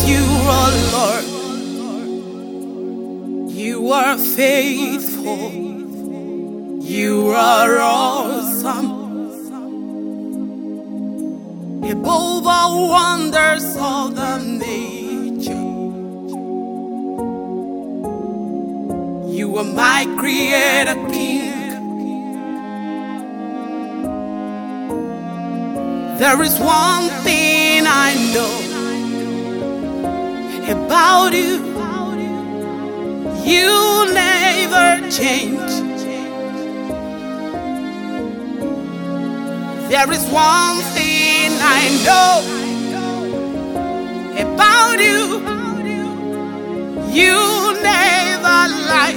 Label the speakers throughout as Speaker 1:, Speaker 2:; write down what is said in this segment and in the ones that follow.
Speaker 1: you, oh Lord. You are faithful. You are awesome. Above all wonders of the nature, you are my creator King. There is one thing I know about you. You never change. There is one thing I know about you. You never lie.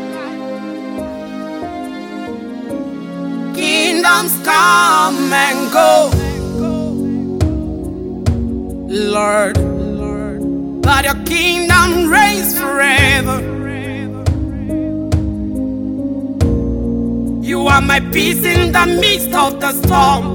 Speaker 1: Kingdoms come and go, Lord, but your kingdom reigns forever. You are my peace in the midst of the storm.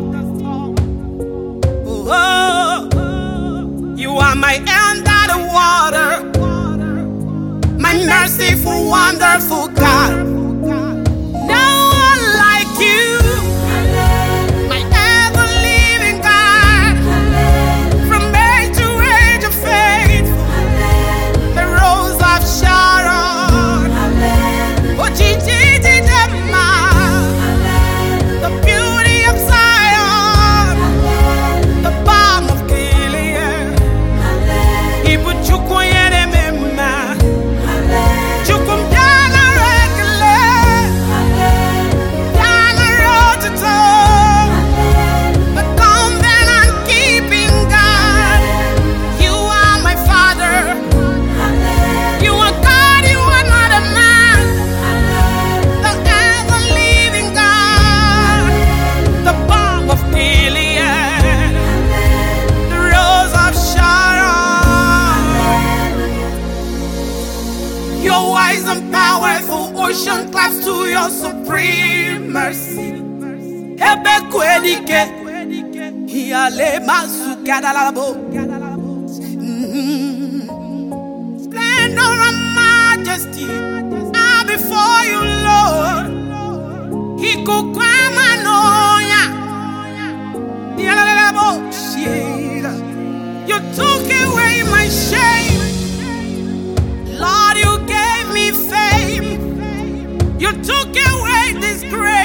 Speaker 1: Oh, you are my under the water, my merciful, wonderful God. No one like you, my ever-living God. From age to age, you're faithful. The rose of Sharon, oh Gigi. Your wise and powerful ocean claps to your supreme mercy. Ebe kwedike, hiale masukadalabo. Splendor and majesty are before you, Lord. Hikukwamanoya, hialabo shira. You took away my shame, Lord. You gave me fame. You took away disgrace.